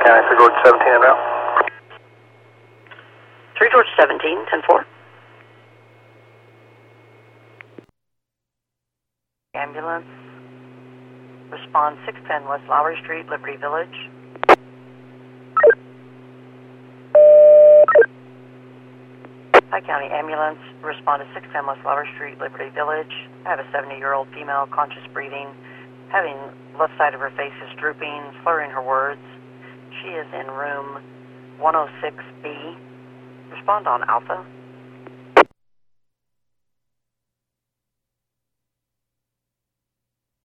County, 3 George 17 en route. 3 George 17, 10-4. Ambulance. Respond 610 West Lowry Street, Liberty Village. High County Ambulance. Respond to 610 West Lowry Street, Liberty Village. I have a 70-year-old female, conscious breathing, having left side of her face is drooping, slurring her words. She is in room 106B. Respond on Alpha.